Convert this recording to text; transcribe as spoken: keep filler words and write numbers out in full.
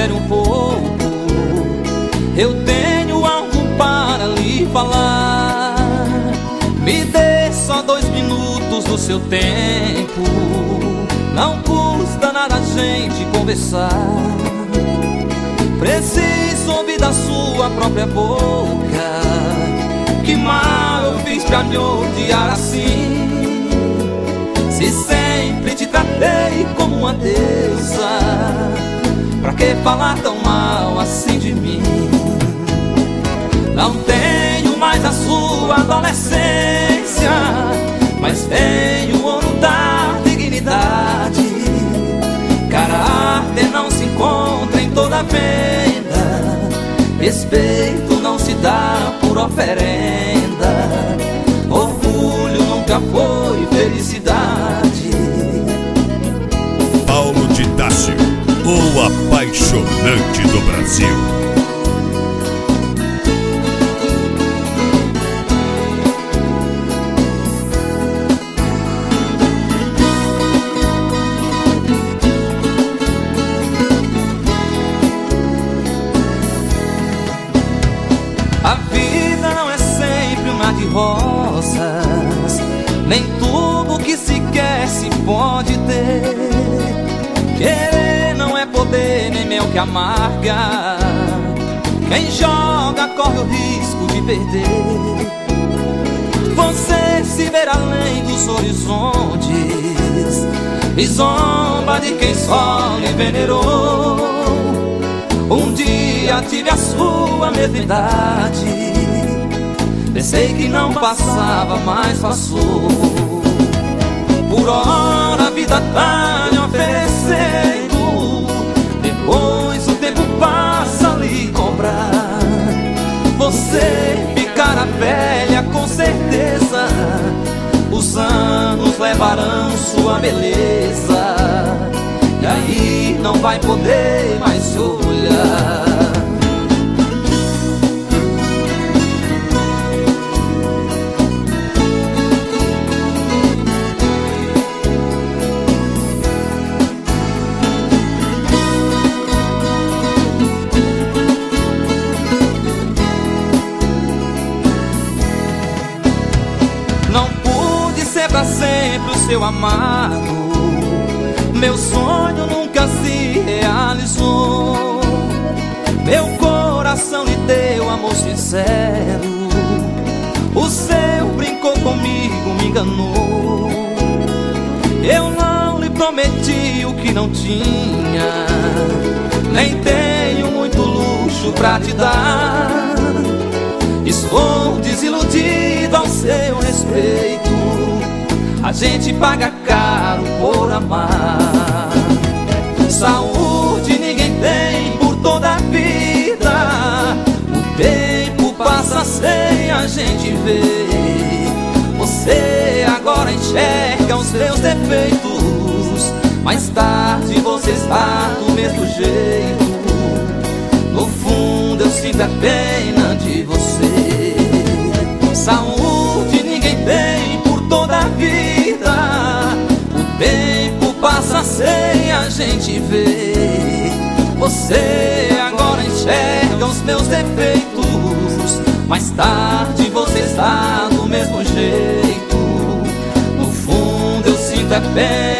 espere um pouco, eu tenho algo para lhe falar. Me dê só dois minutos do seu tempo, não custa nada a gente conversar. Preciso ouvir da sua própria boca, que mal eu fiz pra me odiar assim. Se sempre te tratei como uma deusa, pra que falar tão mal assim de mim? Não tenho mais a sua adolescência, mas tenho o ouro da dignidade. Caráter não se encontra em toda venda, respeito não se dá por oferenda, orgulho nunca foi felicidade. Paulo de Tarso, o apaixonante do Brasil. A vida não é sempre um mar de rosas, nem tudo que se quer se pode ter. Querer não é poder, nem mel que amarga, quem joga corre o risco de perder. Você se ver além dos horizontes e zomba de quem só lhe venerou. Um dia tive a sua mesma idade, pensei que não passava, mas passou. Por hora a vida tá lhe oferecendo, depois o tempo passa a lhe cobrar. Você ficará velha com certeza, os anos levarão sua beleza, e aí não vai poder mais se olhar. Não pude ser pra sempre o seu amado, meu sonho nunca se realizou. Meu coração lhe deu amor sincero, o seu brincou comigo, me enganou. Eu não lhe prometi o que não tinha, nem tenho muito luxo pra te dar. Estou desiludido ao seu respeito, a gente paga caro por amar. Saúde ninguém tem por toda a vida, o tempo passa sem a gente ver. Você agora enxerga os seus defeitos, mais tarde você está do mesmo jeito. No fundo eu sinto a pena de você. Saúde ninguém tem por toda a vida, o tempo passa sem a gente ver. Você agora enxerga os meus defeitos, mais tarde você está do mesmo jeito. No fundo eu sinto a pena